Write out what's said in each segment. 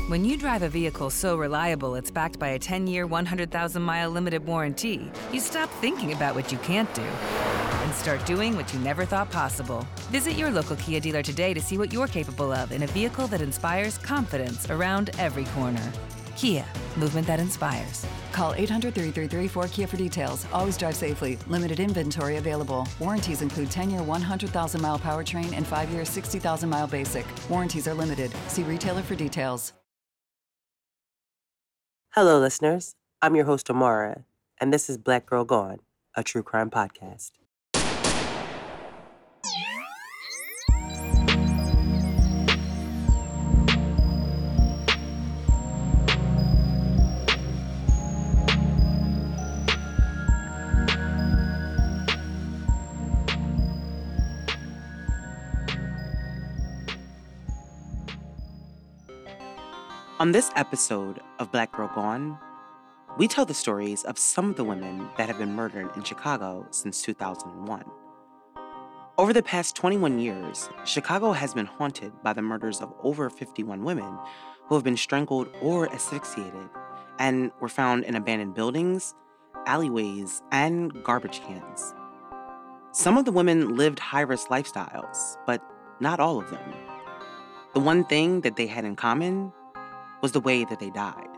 When you drive a vehicle so reliable it's backed by a 10-year, 100,000-mile limited warranty, you stop thinking about what you can't do and start doing what you never thought possible. Visit your local Kia dealer today to see what you're capable of in a vehicle that inspires confidence around every corner. Kia, movement that inspires. Call 800-333-4KIA for details. Always drive safely. Limited inventory available. Warranties include 10-year 100,000-mile powertrain and 5-year 60,000-mile basic. Warranties are limited. See retailer for details. Hello, listeners. I'm your host, Amara, and this is Black Girl Gone, a true crime podcast. On this episode of Black Girl Gone, we tell the stories of some of the women that have been murdered in Chicago since 2001. Over the past 21 years, Chicago has been haunted by the murders of over 51 women who have been strangled or asphyxiated and were found in abandoned buildings, alleyways, and garbage cans. Some of the women lived high-risk lifestyles, but not all of them. The one thing that they had in common was the way that they died.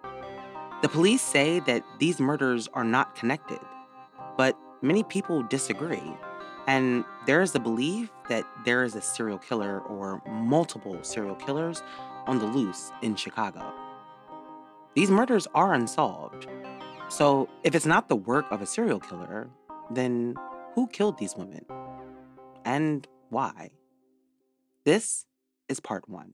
The police say that these murders are not connected, but many people disagree, and there is a belief that there is a serial killer or multiple serial killers on the loose in Chicago. These murders are unsolved, so if it's not the work of a serial killer, then who killed these women? And why? This is part 1.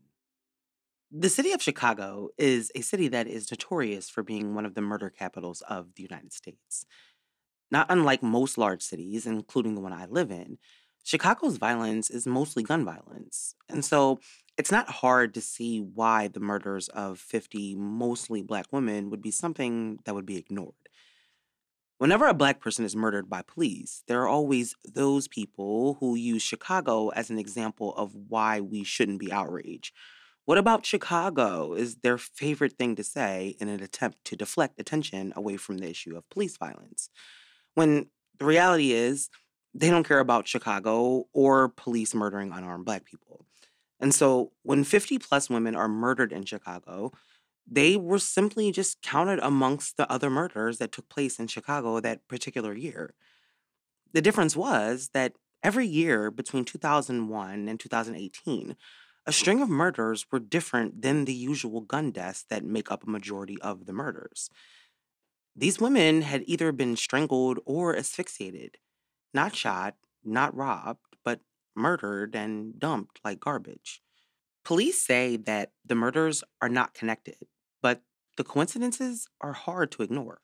The city of Chicago is a city that is notorious for being one of the murder capitals of the United States. Not unlike most large cities, including the one I live in, Chicago's violence is mostly gun violence. And so it's not hard to see why the murders of 50 mostly Black women would be something that would be ignored. Whenever a Black person is murdered by police, there are always those people who use Chicago as an example of why we shouldn't be outraged. What about Chicago is their favorite thing to say in an attempt to deflect attention away from the issue of police violence. When the reality is, they don't care about Chicago or police murdering unarmed Black people. And so when 50 plus women are murdered in Chicago, they were simply just counted amongst the other murders that took place in Chicago that particular year. The difference was that every year between 2001 and 2018, a string of murders were different than the usual gun deaths that make up a majority of the murders. These women had either been strangled or asphyxiated, not shot, not robbed, but murdered and dumped like garbage. Police say that the murders are not connected, but the coincidences are hard to ignore.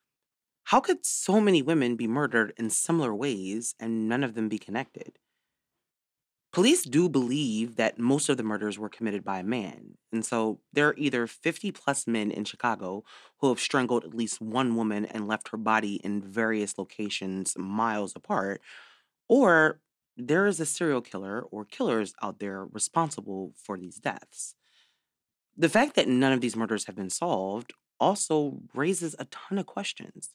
How could so many women be murdered in similar ways and none of them be connected? Police do believe that most of the murders were committed by a man, and so there are either 50 plus men in Chicago who have strangled at least one woman and left her body in various locations miles apart, or there is a serial killer or killers out there responsible for these deaths. The fact that none of these murders have been solved also raises a ton of questions.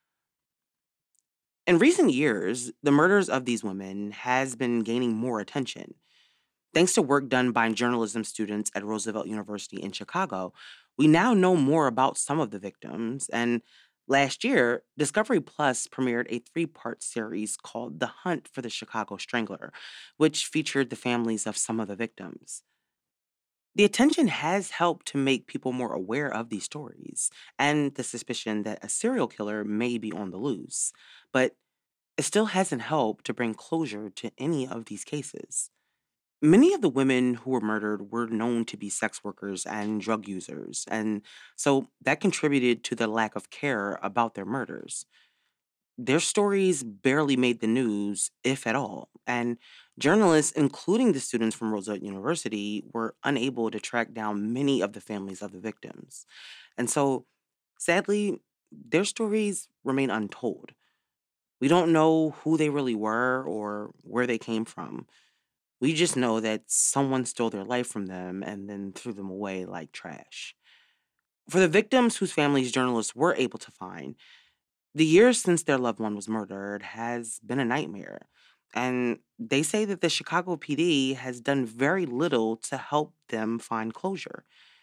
In recent years, the murders of these women has been gaining more attention. Thanks to work done by journalism students at Roosevelt University in Chicago, we now know more about some of the victims. And last year, Discovery Plus premiered a 3-part series called The Hunt for the Chicago Strangler, which featured the families of some of the victims. The attention has helped to make people more aware of these stories and the suspicion that a serial killer may be on the loose, but it still hasn't helped to bring closure to any of these cases. Many of the women who were murdered were known to be sex workers and drug users, and so that contributed to the lack of care about their murders. Their stories barely made the news, if at all, and journalists, including the students from Roosevelt University, were unable to track down many of the families of the victims. And so, sadly, their stories remain untold. We don't know who they really were or where they came from. We just know that someone stole their life from them and then threw them away like trash. For the victims whose families journalists were able to find, the years since their loved one was murdered has been a nightmare. And they say that the Chicago PD has done very little to help them find closure.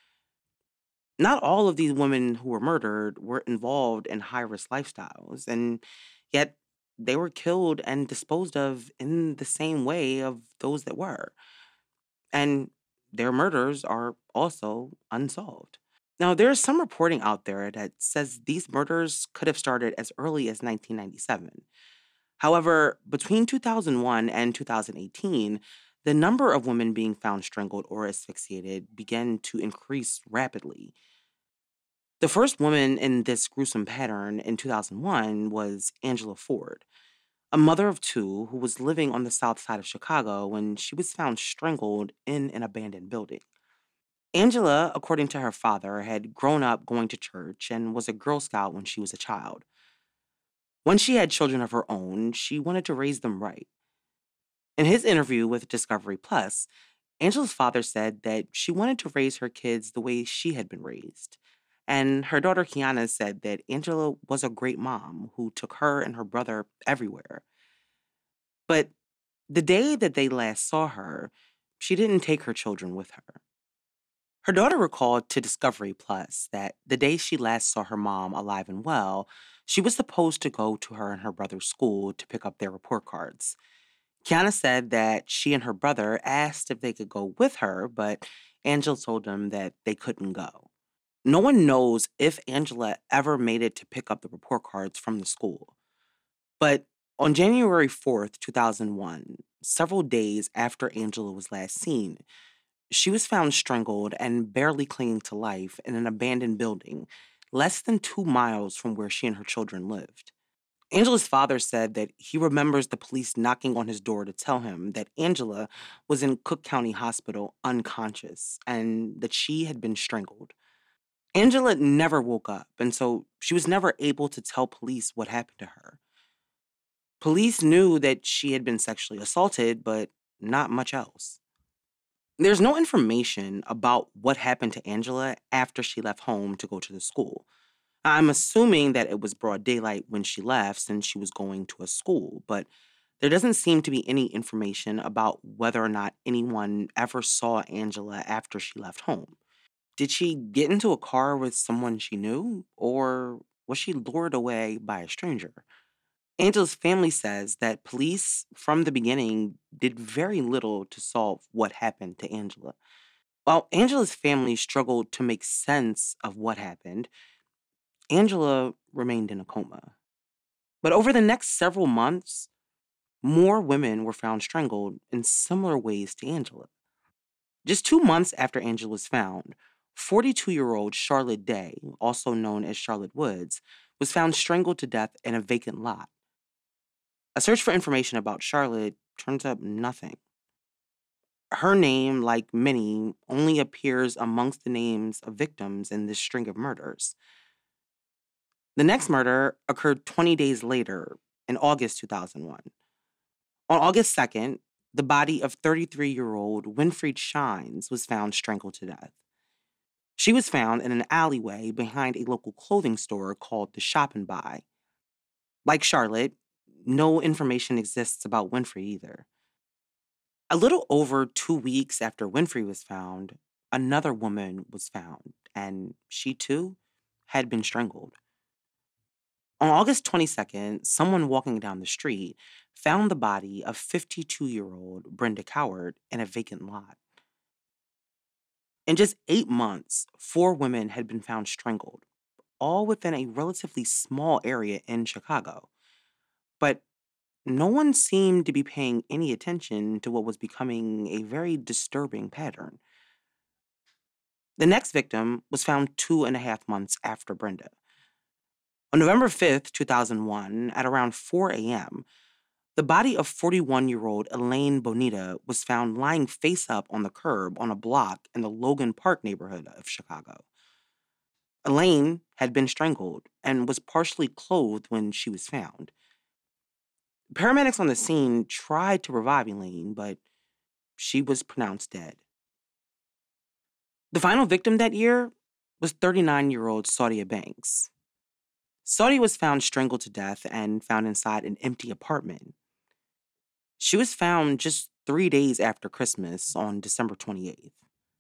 Not all of these women who were murdered were involved in high risk lifestyles, and yet they were killed and disposed of in the same way of those that were. And their murders are also unsolved. Now, there's some reporting out there that says these murders could have started as early as 1997. However, between 2001 and 2018, the number of women being found strangled or asphyxiated began to increase rapidly. The first woman in this gruesome pattern in 2001 was Angela Ford, a mother of two who was living on the south side of Chicago when she was found strangled in an abandoned building. Angela, according to her father, had grown up going to church and was a Girl Scout when she was a child. When she had children of her own, she wanted to raise them right. In his interview with Discovery Plus, Angela's father said that she wanted to raise her kids the way she had been raised. And her daughter Kiana said that Angela was a great mom who took her and her brother everywhere. But the day that they last saw her, she didn't take her children with her. Her daughter recalled to Discovery Plus that the day she last saw her mom alive and well, she was supposed to go to her and her brother's school to pick up their report cards. Kiana said that she and her brother asked if they could go with her, but Angela told them that they couldn't go. No one knows if Angela ever made it to pick up the report cards from the school. But on January 4th, 2001, several days after Angela was last seen, she was found strangled and barely clinging to life in an abandoned building, less than 2 miles from where she and her children lived. Angela's father said that he remembers the police knocking on his door to tell him that Angela was in Cook County Hospital unconscious and that she had been strangled. Angela never woke up, and so she was never able to tell police what happened to her. Police knew that she had been sexually assaulted, but not much else. There's no information about what happened to Angela after she left home to go to the school. I'm assuming that it was broad daylight when she left since she was going to a school, but there doesn't seem to be any information about whether or not anyone ever saw Angela after she left home. Did she get into a car with someone she knew, or was she lured away by a stranger? Angela's family says that police from the beginning did very little to solve what happened to Angela. While Angela's family struggled to make sense of what happened, Angela remained in a coma. But over the next several months, more women were found strangled in similar ways to Angela. Just 2 months after Angela was found, 42-year-old Charlotte Day, also known as Charlotte Woods, was found strangled to death in a vacant lot. A search for information about Charlotte turns up nothing. Her name, like many, only appears amongst the names of victims in this string of murders. The next murder occurred 20 days later, in August 2001. On August 2nd, the body of 33-year-old Winfried Shines was found strangled to death. She was found in an alleyway behind a local clothing store called the Shop and Buy. Like Charlotte, no information exists about Winfrey either. A little over 2 weeks after Winfrey was found, another woman was found, and she too had been strangled. On August 22nd, someone walking down the street found the body of 52-year-old Brenda Coward in a vacant lot. In just 8 months, 4 women had been found strangled, all within a relatively small area in Chicago. But no one seemed to be paying any attention to what was becoming a very disturbing pattern. The next victim was found 2.5 months after Brenda. On November 5th, 2001, at around 4 a.m., the body of 41-year-old Elaine Bonita was found lying face up on the curb on a block in the Logan Park neighborhood of Chicago. Elaine had been strangled and was partially clothed when she was found. Paramedics on the scene tried to revive Elaine, but she was pronounced dead. The final victim that year was 39-year-old Saudia Banks. Saudia was found strangled to death and found inside an empty apartment. She was found just 3 days after Christmas on December 28th.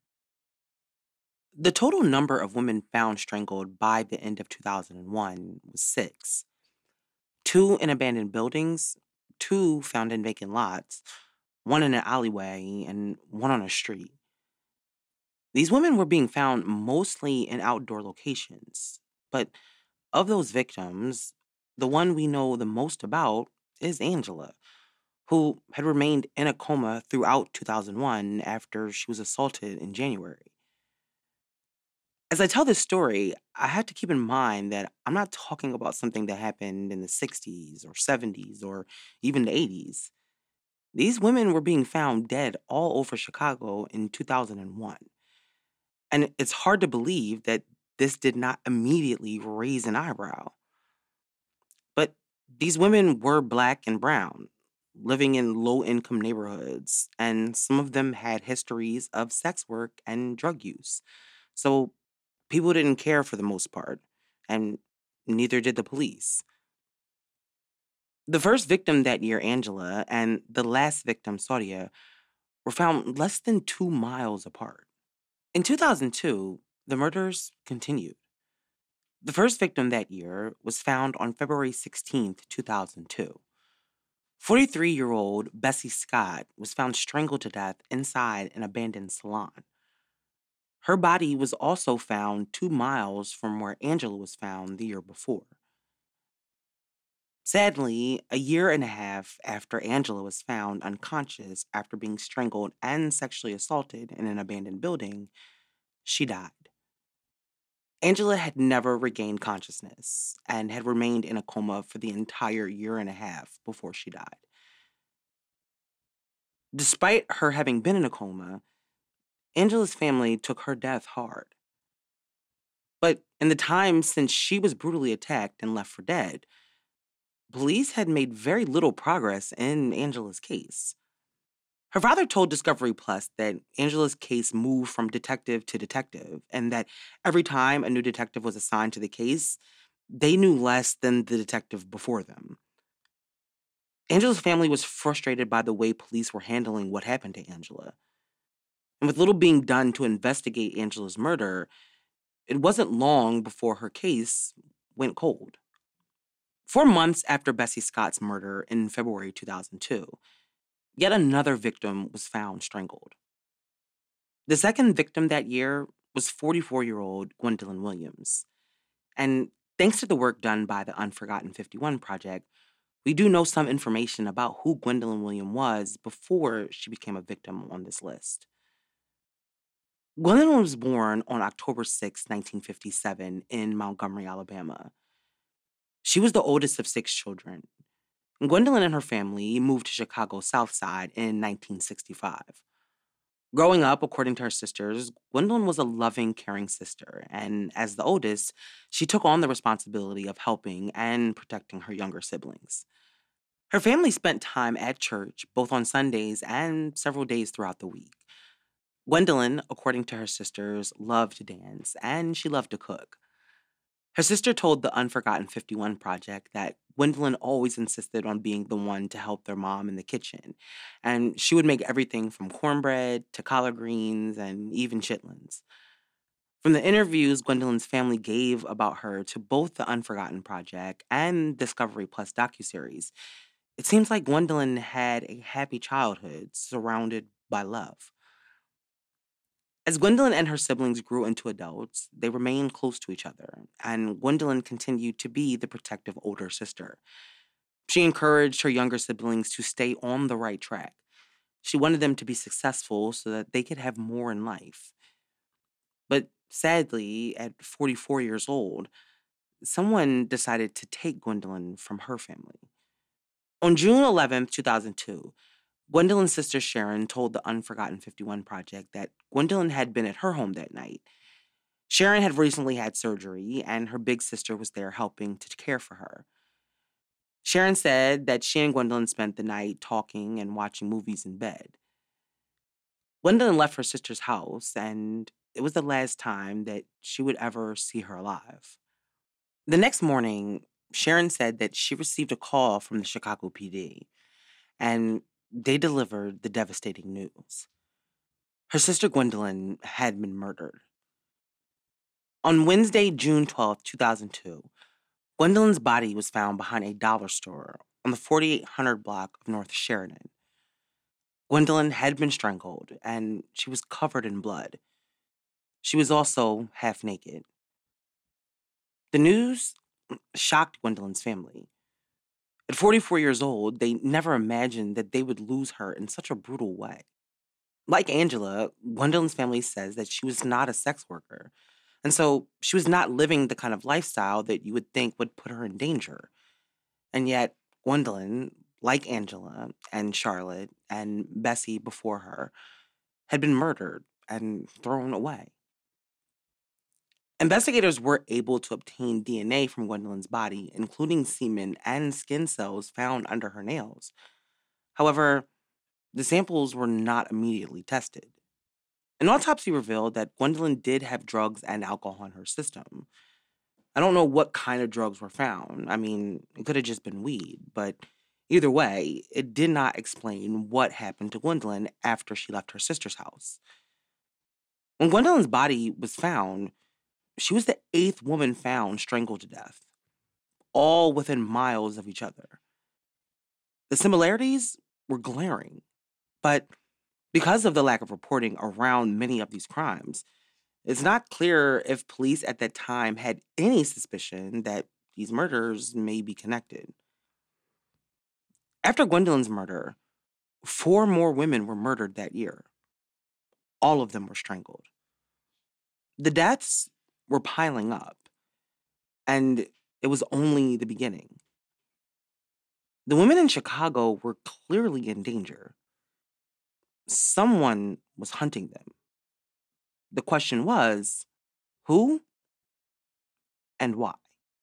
The total number of women found strangled by the end of 2001 was 6. 2 in abandoned buildings, 2 found in vacant lots, 1 in an alleyway, and 1 on a street. These women were being found mostly in outdoor locations, but of those victims, the one we know the most about is Angela, who had remained in a coma throughout 2001 after she was assaulted in January. As I tell this story, I have to keep in mind that I'm not talking about something that happened in the 60s or 70s or even the 80s. These women were being found dead all over Chicago in 2001. And it's hard to believe that this did not immediately raise an eyebrow. But these women were Black and brown, living in low income neighborhoods, and some of them had histories of sex work and drug use. So people didn't care for the most part, and neither did the police. The first victim that year, Angela, and the last victim, Saudia, were found less than 2 miles apart. In 2002, the murders continued. The first victim that year was found on February 16th, 2002. 43-year-old Bessie Scott was found strangled to death inside an abandoned salon. Her body was also found 2 miles from where Angela was found the year before. Sadly, a year and a half after Angela was found unconscious after being strangled and sexually assaulted in an abandoned building, she died. Angela had never regained consciousness and had remained in a coma for the entire year and a half before she died. Despite her having been in a coma, Angela's family took her death hard. But in the time since she was brutally attacked and left for dead, police had made very little progress in Angela's case. Her father told Discovery Plus that Angela's case moved from detective to detective, and that every time a new detective was assigned to the case, they knew less than the detective before them. Angela's family was frustrated by the way police were handling what happened to Angela. And with little being done to investigate Angela's murder, it wasn't long before her case went cold. 4 months after Bessie Scott's murder in February 2002, yet another victim was found strangled. The second victim that year was 44-year-old Gwendolyn Williams. And thanks to the work done by the Unforgotten 51 Project, we do know some information about who Gwendolyn Williams was before she became a victim on this list. Gwendolyn was born on October 6, 1957, in Montgomery, Alabama. She was the oldest of 6 children. Gwendolyn and her family moved to Chicago's South Side in 1965. Growing up, according to her sisters, Gwendolyn was a loving, caring sister, and as the oldest, she took on the responsibility of helping and protecting her younger siblings. Her family spent time at church, both on Sundays and several days throughout the week. Gwendolyn, according to her sisters, loved to dance, and she loved to cook. Her sister told the Unforgotten 51 Project that Gwendolyn always insisted on being the one to help their mom in the kitchen, and she would make everything from cornbread to collard greens and even chitlins. From the interviews Gwendolyn's family gave about her to both the Unforgotten Project and Discovery Plus docuseries, it seems like Gwendolyn had a happy childhood surrounded by love. As Gwendolyn and her siblings grew into adults, they remained close to each other, and Gwendolyn continued to be the protective older sister. She encouraged her younger siblings to stay on the right track. She wanted them to be successful so that they could have more in life. But sadly, at 44 years old, someone decided to take Gwendolyn from her family. On June 11th, 2002, Gwendolyn's sister Sharon told the Unforgotten 51 Project that Gwendolyn had been at her home that night. Sharon had recently had surgery, and her big sister was there helping to care for her. Sharon said that she and Gwendolyn spent the night talking and watching movies in bed. Gwendolyn left her sister's house, and it was the last time that she would ever see her alive. The next morning, Sharon said that she received a call from the Chicago PD, and they delivered the devastating news. Her sister Gwendolyn had been murdered. On Wednesday, June 12th, 2002, Gwendolyn's body was found behind a dollar store on the 4800 block of North Sheridan. Gwendolyn had been strangled, and she was covered in blood. She was also half naked. The news shocked Gwendolyn's family. At 44 years old, they never imagined that they would lose her in such a brutal way. Like Angela, Gwendolyn's family says that she was not a sex worker, and so she was not living the kind of lifestyle that you would think would put her in danger. And yet, Gwendolyn, like Angela and Charlotte and Bessie before her, had been murdered and thrown away. Investigators were able to obtain DNA from Gwendolyn's body, including semen and skin cells found under her nails. However, the samples were not immediately tested. An autopsy revealed that Gwendolyn did have drugs and alcohol in her system. I don't know what kind of drugs were found. I mean, it could have just been weed, but either way, it did not explain what happened to Gwendolyn after she left her sister's house. When Gwendolyn's body was found, she was the 8th woman found strangled to death, all within miles of each other. The similarities were glaring, but because of the lack of reporting around many of these crimes, it's not clear if police at that time had any suspicion that these murders may be connected. After Gwendolyn's murder, 4 more women were murdered that year. All of them were strangled. The deaths were piling up, and it was only the beginning. The women in Chicago were clearly in danger. Someone was hunting them. The question was, who and why?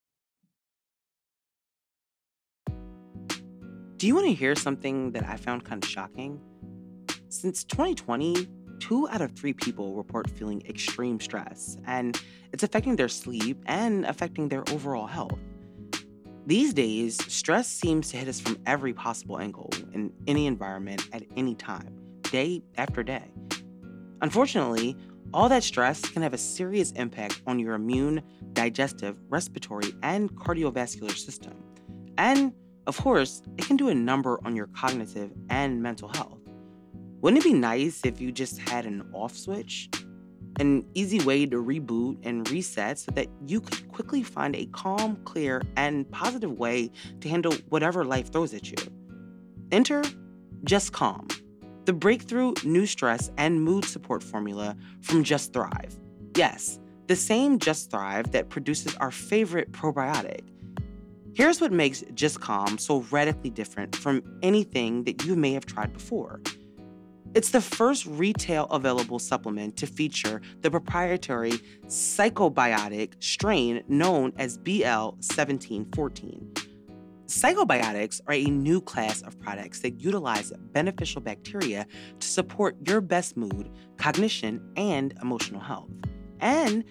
Do you want to hear something that I found kind of shocking? Since 2020, 2 out of 3 people report feeling extreme stress, and it's affecting their sleep and affecting their overall health. These days, stress seems to hit us from every possible angle in any environment at any time, day after day. Unfortunately, all that stress can have a serious impact on your immune, digestive, respiratory, and cardiovascular system. And, of course, it can do a number on your cognitive and mental health. Wouldn't it be nice if you just had an off switch? An easy way to reboot and reset so that you could quickly find a calm, clear, and positive way to handle whatever life throws at you. Enter Just Calm, the breakthrough new stress and mood support formula from Just Thrive. Yes, the same Just Thrive that produces our favorite probiotic. Here's what makes Just Calm so radically different from anything that you may have tried before. It's the first retail available supplement to feature the proprietary psychobiotic strain known as BL1714. Psychobiotics are a new class of products that utilize beneficial bacteria to support your best mood, cognition, and emotional health. And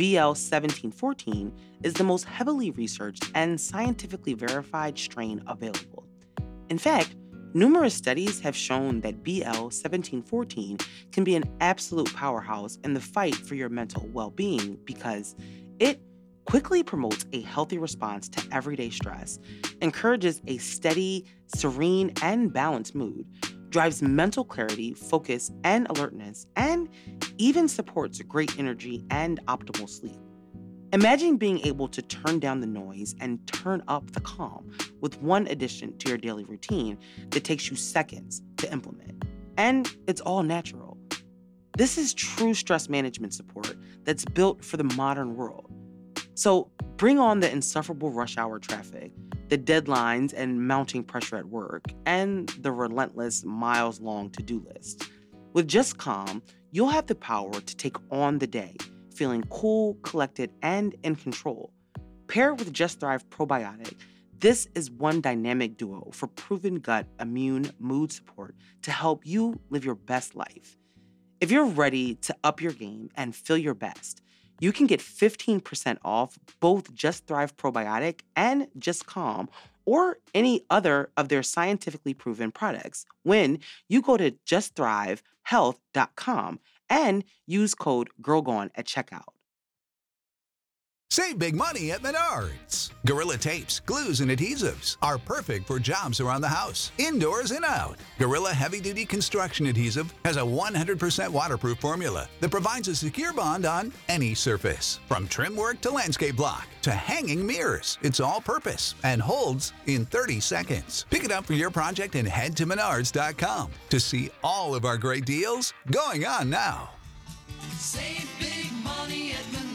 BL1714 is the most heavily researched and scientifically verified strain available. In fact, numerous studies have shown that BL1714 can be an absolute powerhouse in the fight for your mental well-being because it quickly promotes a healthy response to everyday stress, encourages a steady, serene, and balanced mood, drives mental clarity, focus, and alertness, and even supports great energy and optimal sleep. Imagine being able to turn down the noise and turn up the calm with one addition to your daily routine that takes you seconds to implement. And it's all natural. This is true stress management support that's built for the modern world. So bring on the insufferable rush hour traffic, the deadlines and mounting pressure at work, and the relentless miles-long to-do list. With Just Calm, you'll have the power to take on the day, feeling cool, collected, and in control. Paired with Just Thrive Probiotic, this is one dynamic duo for proven gut, immune, mood support to help you live your best life. If you're ready to up your game and feel your best, you can get 15% off both Just Thrive Probiotic and Just Calm or any other of their scientifically proven products when you go to justthrivehealth.com and use code GIRLGONE at checkout. Save big money at Menards. Gorilla tapes, glues, and adhesives are perfect for jobs around the house, indoors and out. Gorilla heavy-duty construction adhesive has a 100% waterproof formula that provides a secure bond on any surface. From trim work to landscape block to hanging mirrors, it's all-purpose and holds in 30 seconds. Pick it up for your project and head to Menards.com to see all of our great deals going on now. Save big money at Menards.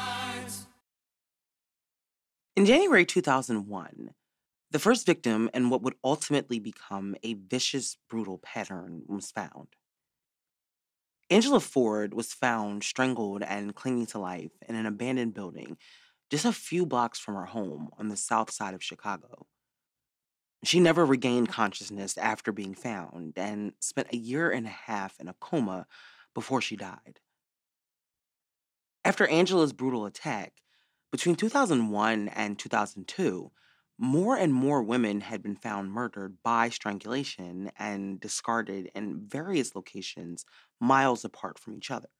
In January 2001, the first victim in what would ultimately become a vicious, brutal pattern was found. Angela Ford was found strangled and clinging to life in an abandoned building just a few blocks from her home on the south side of Chicago. She never regained consciousness after being found and spent a year and a half in a coma before she died. After Angela's brutal attack, between 2001 and 2002, more and more women had been found murdered by strangulation and discarded in various locations miles apart from each other.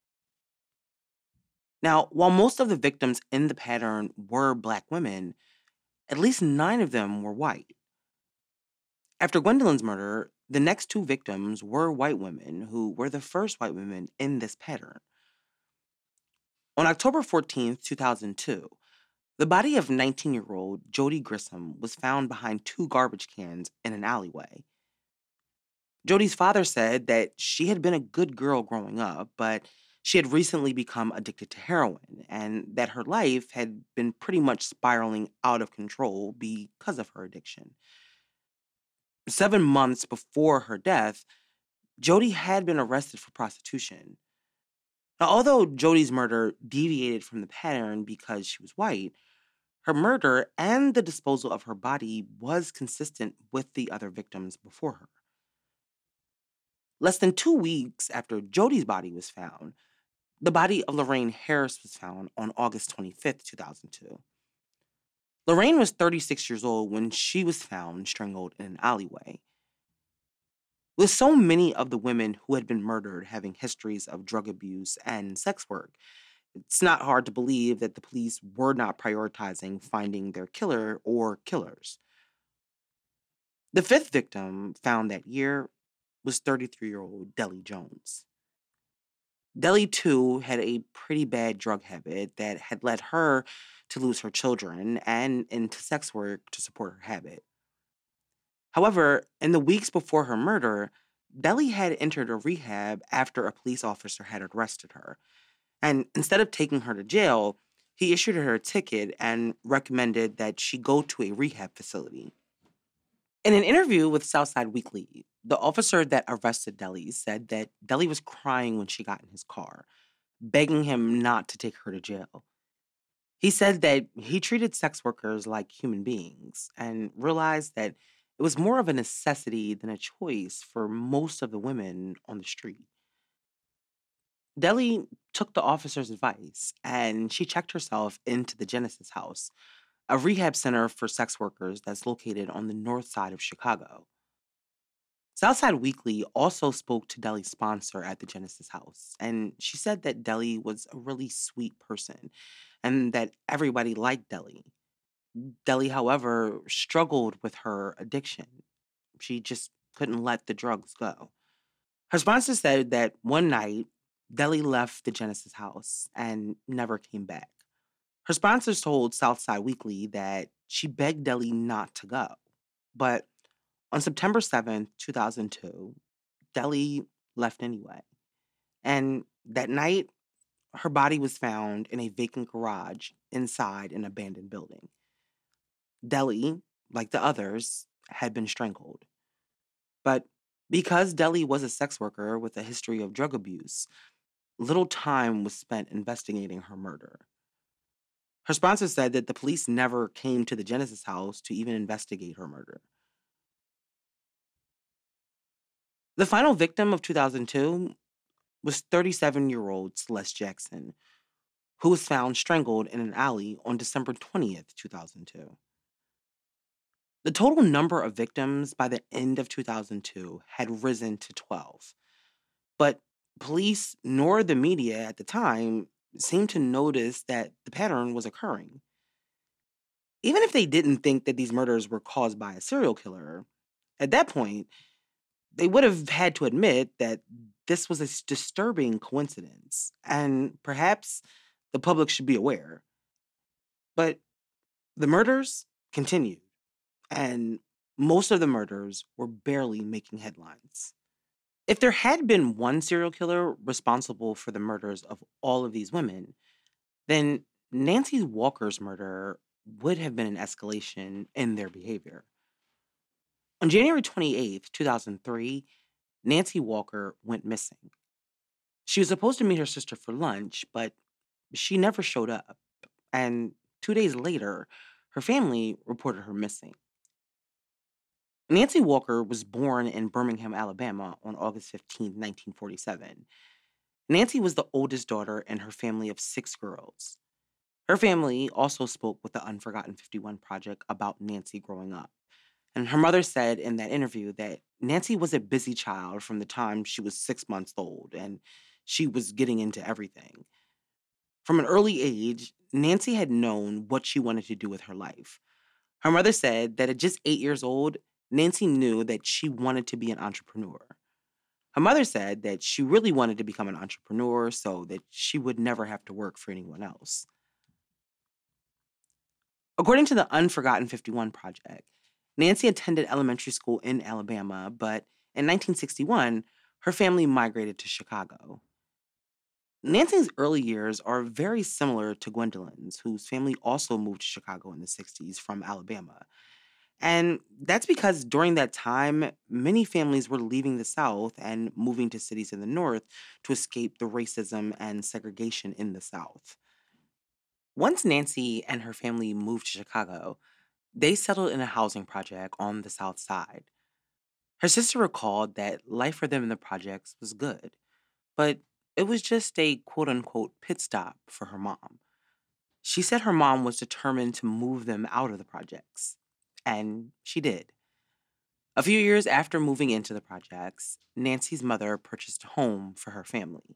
Now, while most of the victims in the pattern were Black women, at least 9 of them were white. After Gwendolyn's murder, the next 2 victims were white women who were the first white women in this pattern. On October 14th, 2002, the body of 19-year-old Jody Grissom was found behind 2 garbage cans in an alleyway. Jody's father said that she had been a good girl growing up, but she had recently become addicted to heroin and that her life had been pretty much spiraling out of control because of her addiction. 7 months before her death, Jody had been arrested for prostitution. Now, although Jody's murder deviated from the pattern because she was white, her murder and the disposal of her body was consistent with the other victims before her. Less than 2 weeks after Jody's body was found, the body of Lorraine Harris was found on August 25th, 2002. Lorraine was 36 years old when she was found strangled in an alleyway. With so many of the women who had been murdered having histories of drug abuse and sex work, it's not hard to believe that the police were not prioritizing finding their killer or killers. The 5th victim found that year was 33-year-old Deli Jones. Deli, too, had a pretty bad drug habit that had led her to lose her children and into sex work to support her habit. However, in the weeks before her murder, Deli had entered a rehab after a police officer had arrested her. And instead of taking her to jail, he issued her a ticket and recommended that she go to a rehab facility. In an interview with Southside Weekly, the officer that arrested Deli said that Deli was crying when she got in his car, begging him not to take her to jail. He said that he treated sex workers like human beings and realized that it was more of a necessity than a choice for most of the women on the street. Deli took the officer's advice and she checked herself into the Genesis House, a rehab center for sex workers that's located on the north side of Chicago. Southside Weekly also spoke to Deli's sponsor at the Genesis House, and she said that Deli was a really sweet person and that everybody liked Deli. Deli, however, struggled with her addiction. She just couldn't let the drugs go. Her sponsor said that one night, Deli left the Genesis House and never came back. Her sponsors told Southside Weekly that she begged Deli not to go. But on September 7th, 2002, Deli left anyway. And that night, her body was found in a vacant garage inside an abandoned building. Deli, like the others, had been strangled. But because Deli was a sex worker with a history of drug abuse, little time was spent investigating her murder. Her sponsor said that the police never came to the Genesis House to even investigate her murder. The final victim of 2002 was 37-year-old Celeste Jackson, who was found strangled in an alley on December 20th, 2002. The total number of victims by the end of 2002 had risen to 12, but police nor the media at the time seemed to notice that the pattern was occurring. Even if they didn't think that these murders were caused by a serial killer, at that point, they would have had to admit that this was a disturbing coincidence, and perhaps the public should be aware. But the murders continued, and most of the murders were barely making headlines. If there had been one serial killer responsible for the murders of all of these women, then Nancy Walker's murder would have been an escalation in their behavior. On January 28th, 2003, Nancy Walker went missing. She was supposed to meet her sister for lunch, but she never showed up. And 2 days later, her family reported her missing. Nancy Walker was born in Birmingham, Alabama on August 15th, 1947. Nancy was the oldest daughter in her family of 6 girls. Her family also spoke with the Unforgotten 51 Project about Nancy growing up. And her mother said in that interview that Nancy was a busy child from the time she was 6 months old, and she was getting into everything. From an early age, Nancy had known what she wanted to do with her life. Her mother said that at just 8 years old, Nancy knew that she wanted to be an entrepreneur. Her mother said that she really wanted to become an entrepreneur so that she would never have to work for anyone else. According to the Unforgotten 51 Project, Nancy attended elementary school in Alabama, but in 1961, her family migrated to Chicago. Nancy's early years are very similar to Gwendolyn's, whose family also moved to Chicago in the 60s from Alabama. And that's because during that time, many families were leaving the South and moving to cities in the North to escape the racism and segregation in the South. Once Nancy and her family moved to Chicago, they settled in a housing project on the South Side. Her sister recalled that life for them in the projects was good, but it was just a quote unquote pit stop for her mom. She said her mom was determined to move them out of the projects, and she did. A few years after moving into the projects, Nancy's mother purchased a home for her family.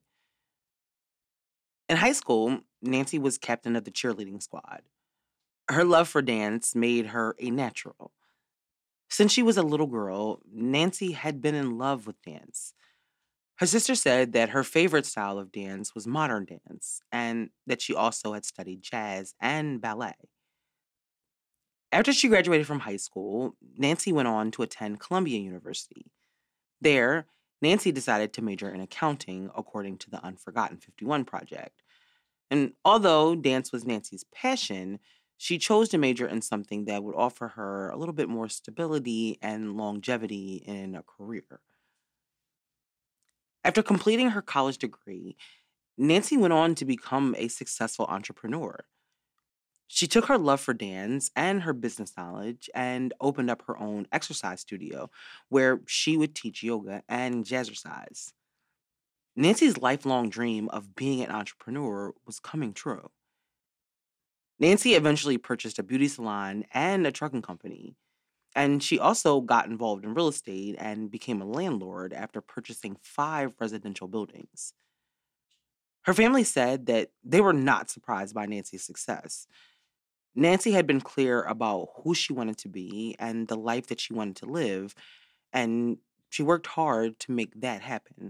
In high school, Nancy was captain of the cheerleading squad. Her love for dance made her a natural. Since she was a little girl, Nancy had been in love with dance. Her sister said that her favorite style of dance was modern dance, and that she also had studied jazz and ballet. After she graduated from high school, Nancy went on to attend Columbia University. There, Nancy decided to major in accounting, according to the Unforgotten 51 Project. And although dance was Nancy's passion, she chose to major in something that would offer her a little bit more stability and longevity in a career. After completing her college degree, Nancy went on to become a successful entrepreneur. She took her love for dance and her business knowledge and opened up her own exercise studio where she would teach yoga and jazzercise. Nancy's lifelong dream of being an entrepreneur was coming true. Nancy eventually purchased a beauty salon and a trucking company, and she also got involved in real estate and became a landlord after purchasing 5 residential buildings. Her family said that they were not surprised by Nancy's success. Nancy had been clear about who she wanted to be and the life that she wanted to live, and she worked hard to make that happen.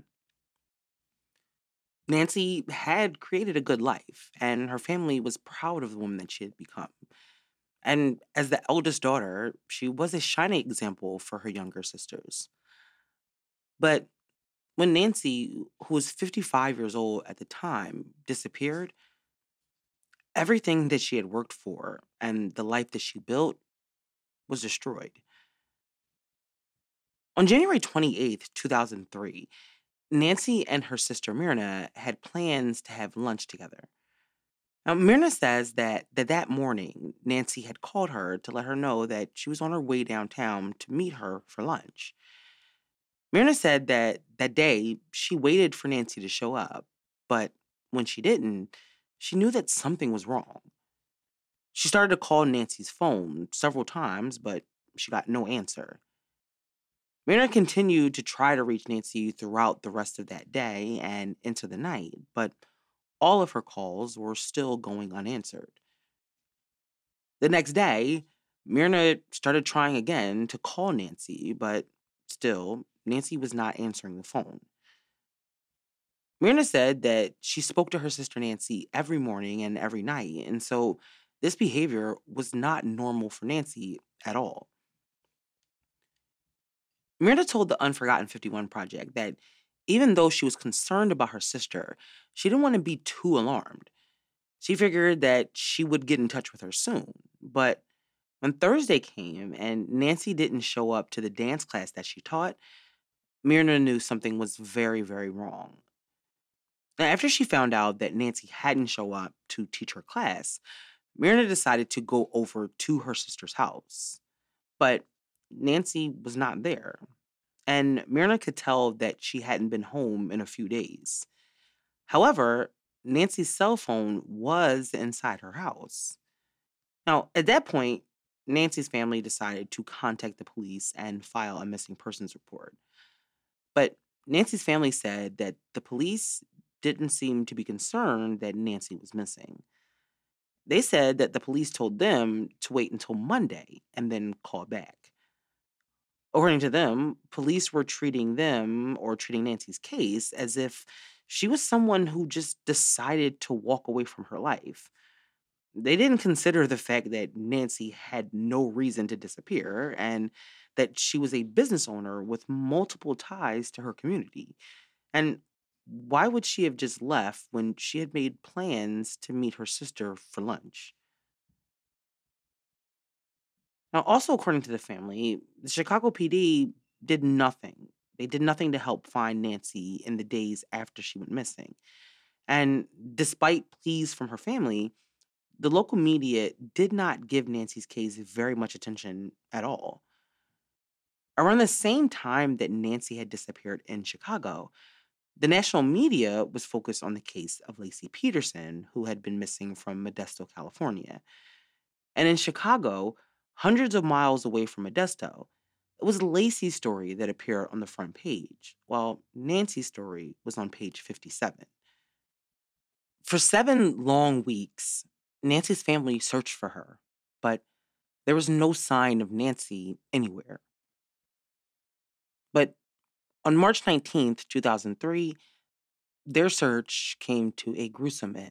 Nancy had created a good life, and her family was proud of the woman that she had become. And as the eldest daughter, she was a shining example for her younger sisters. But when Nancy, who was 55 years old at the time, disappeared, everything that she had worked for and the life that she built was destroyed. On January 28th, 2003, Nancy and her sister Myrna had plans to have lunch together. Now, Myrna says that morning, Nancy had called her to let her know that she was on her way downtown to meet her for lunch. Myrna said that that day she waited for Nancy to show up, but when she didn't, she knew that something was wrong. She started to call Nancy's phone several times, but she got no answer. Myrna continued to try to reach Nancy throughout the rest of that day and into the night, but all of her calls were still going unanswered. The next day, Myrna started trying again to call Nancy, but still, Nancy was not answering the phone. Myrna said that she spoke to her sister Nancy every morning and every night, and so this behavior was not normal for Nancy at all. Myrna told the Unforgotten 51 Project that even though she was concerned about her sister, she didn't want to be too alarmed. She figured that she would get in touch with her soon. But when Thursday came and Nancy didn't show up to the dance class that she taught, Myrna knew something was very, very wrong. Now, after she found out that Nancy hadn't shown up to teach her class, Myrna decided to go over to her sister's house. But Nancy was not there, and Myrna could tell that she hadn't been home in a few days. However, Nancy's cell phone was inside her house. Now, at that point, Nancy's family decided to contact the police and file a missing persons report. But Nancy's family said that the police didn't seem to be concerned that Nancy was missing. They said that the police told them to wait until Monday and then call back. According to them, police were treating Nancy's case as if she was someone who just decided to walk away from her life. They didn't consider the fact that Nancy had no reason to disappear and that she was a business owner with multiple ties to her community. And why would she have just left when she had made plans to meet her sister for lunch? Now, also according to the family, the Chicago PD did nothing. They did nothing to help find Nancy in the days after she went missing. And despite pleas from her family, the local media did not give Nancy's case very much attention at all. Around the same time that Nancy had disappeared in Chicago, the national media was focused on the case of Lacey Peterson, who had been missing from Modesto, California. And in Chicago, hundreds of miles away from Modesto, it was Lacey's story that appeared on the front page, while Nancy's story was on page 57. For 7 long weeks, Nancy's family searched for her, but there was no sign of Nancy anywhere. But on March 19th, 2003, their search came to a gruesome end.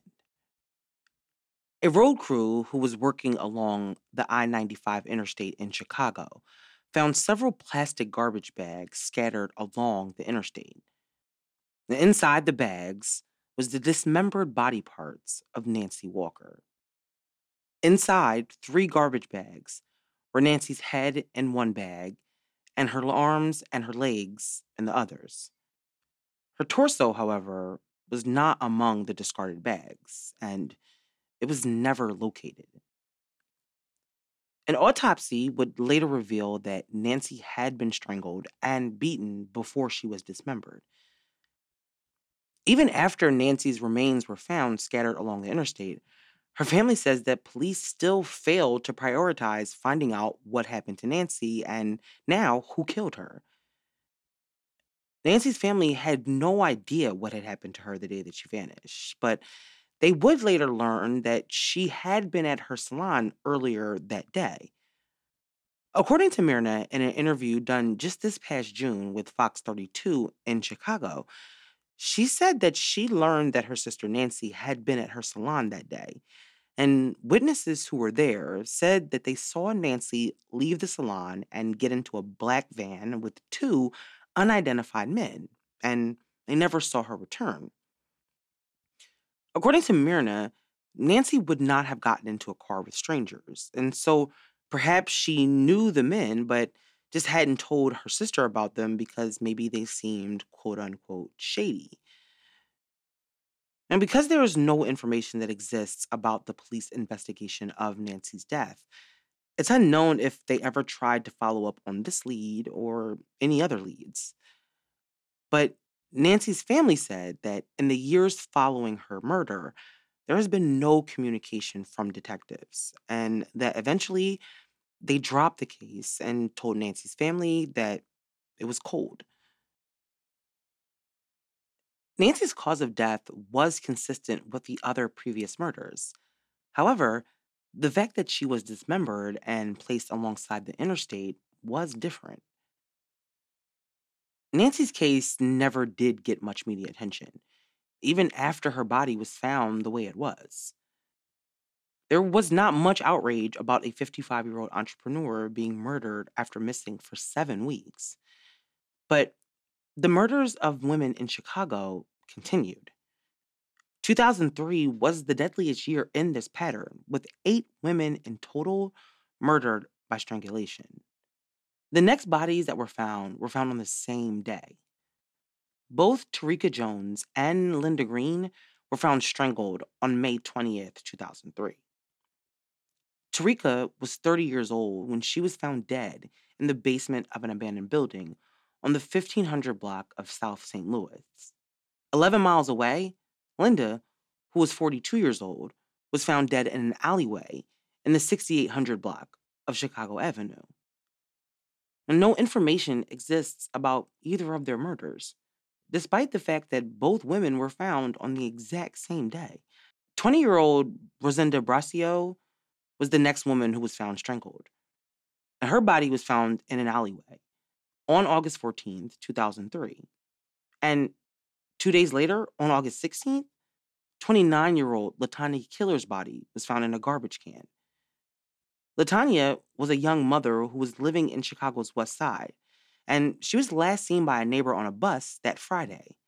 A road crew who was working along the I-95 interstate in Chicago found several plastic garbage bags scattered along the interstate. And inside the bags was the dismembered body parts of Nancy Walker. Inside 3 garbage bags were Nancy's head in one bag and her arms and her legs in the others. Her torso, however, was not among the discarded bags, and it was never located. An autopsy would later reveal that Nancy had been strangled and beaten before she was dismembered. Even after Nancy's remains were found scattered along the interstate, her family says that police still failed to prioritize finding out what happened to Nancy and now who killed her. Nancy's family had no idea what had happened to her the day that she vanished, but they would later learn that she had been at her salon earlier that day. According to Myrna, in an interview done just this past June with Fox 32 in Chicago, she said that she learned that her sister Nancy had been at her salon that day. And witnesses who were there said that they saw Nancy leave the salon and get into a black van with 2 unidentified men, and they never saw her return. According to Myrna, Nancy would not have gotten into a car with strangers, and so perhaps she knew the men, but just hadn't told her sister about them because maybe they seemed quote unquote shady. And because there is no information that exists about the police investigation of Nancy's death, it's unknown if they ever tried to follow up on this lead or any other leads. But Nancy's family said that in the years following her murder, there has been no communication from detectives, and that eventually they dropped the case and told Nancy's family that it was cold. Nancy's cause of death was consistent with the other previous murders. However, the fact that she was dismembered and placed alongside the interstate was different. Nancy's case never did get much media attention, even after her body was found the way it was. There was not much outrage about a 55-year-old entrepreneur being murdered after missing for 7 weeks. But the murders of women in Chicago continued. 2003 was the deadliest year in this pattern, with 8 women in total murdered by strangulation. The next bodies that were found on the same day. Both Tarika Jones and Linda Green were found strangled on May 20th, 2003. Tarika was 30 years old when she was found dead in the basement of an abandoned building on the 1500 block of South St. Louis. 11 miles away, Linda, who was 42 years old, was found dead in an alleyway in the 6800 block of Chicago Avenue. And no information exists about either of their murders, despite the fact that both women were found on the exact same day. 20-year-old Rosinda Brasio was the next woman who was found strangled. And her body was found in an alleyway on August 14th, 2003. And 2 days later, on August 16th, 29-year-old Latanya Killer's body was found in a garbage can. Latanya was a young mother who was living in Chicago's West Side, and she was last seen by a neighbor on a bus that Friday.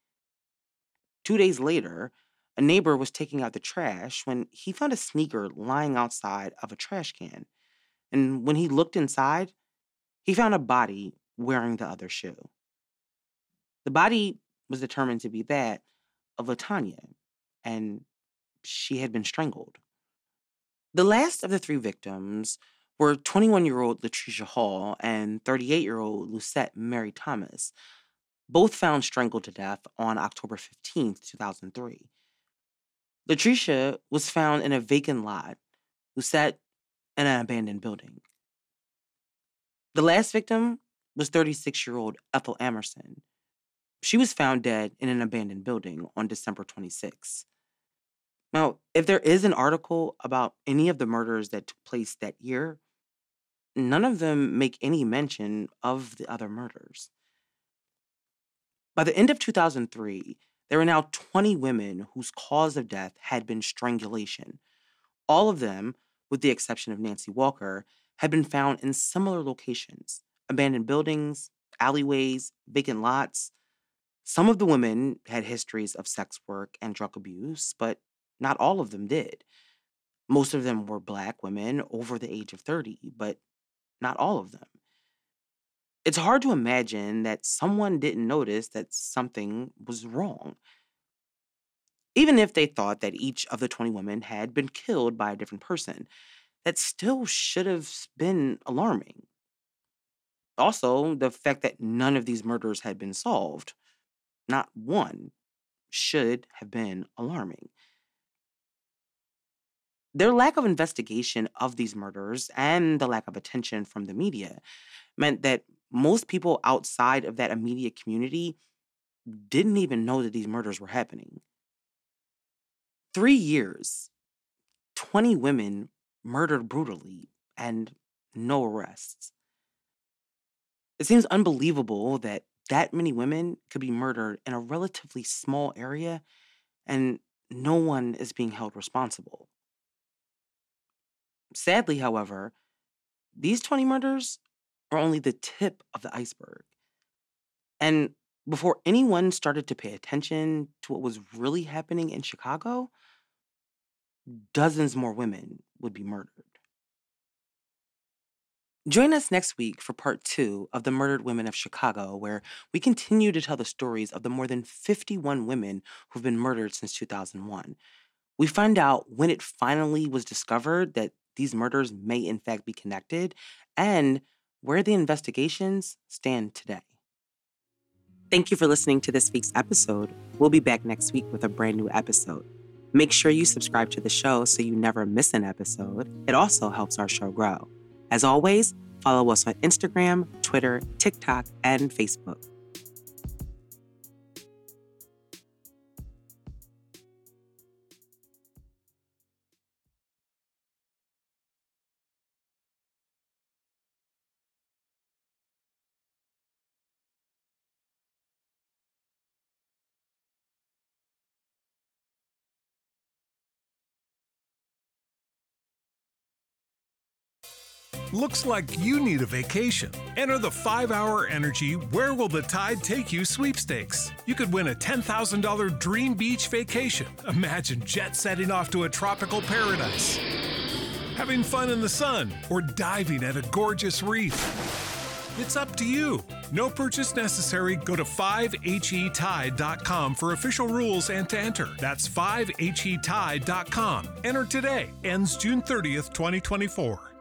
2 days later, a neighbor was taking out the trash when he found a sneaker lying outside of a trash can. And when he looked inside, he found a body wearing the other shoe. The body was determined to be that of Latanya, and she had been strangled. The last of the 3 victims were 21-year-old Latricia Hall and 38-year-old Lucette Mary Thomas, both found strangled to death on October 15th, 2003. Latricia was found in a vacant lot, Lucette in an abandoned building. The last victim was 36-year-old Ethel Emerson. She was found dead in an abandoned building on December 26th. Now, if there is an article about any of the murders that took place that year, none of them make any mention of the other murders. By the end of 2003, there were now 20 women whose cause of death had been strangulation. All of them, with the exception of Nancy Walker, had been found in similar locations: abandoned buildings, alleyways, vacant lots. Some of the women had histories of sex work and drug abuse, but not all of them did. Most of them were Black women over the age of 30, but not all of them. It's hard to imagine that someone didn't notice that something was wrong, even if they thought that each of the 20 women had been killed by a different person. That still should have been alarming. Also, the fact that none of these murders had been solved, not one, should have been alarming. Their lack of investigation of these murders and the lack of attention from the media meant that most people outside of that immediate community didn't even know that these murders were happening. 3 years, 20 women murdered brutally, and no arrests. It seems unbelievable that that many women could be murdered in a relatively small area and no one is being held responsible. Sadly, however, these 20 murders are only the tip of the iceberg. And before anyone started to pay attention to what was really happening in Chicago, dozens more women would be murdered. Join us next week for part 2 of The Murdered Women of Chicago, where we continue to tell the stories of the more than 51 women who've been murdered since 2001. We find out when it finally was discovered that these murders may in fact be connected, and where the investigations stand today. Thank you for listening to this week's episode. We'll be back next week with a brand new episode. Make sure you subscribe to the show so you never miss an episode. It also helps our show grow. As always, follow us on Instagram, Twitter, TikTok, and Facebook. Looks like you need a vacation. Enter the 5-Hour Energy Where Will the Tide Take You sweepstakes. You could win a $10,000 dream beach vacation. Imagine jet setting off to a tropical paradise, having fun in the sun, or diving at a gorgeous reef. It's up to you. No purchase necessary. Go to 5HETide.com for official rules and to enter. That's 5HETide.com. Enter today. Ends June 30th, 2024.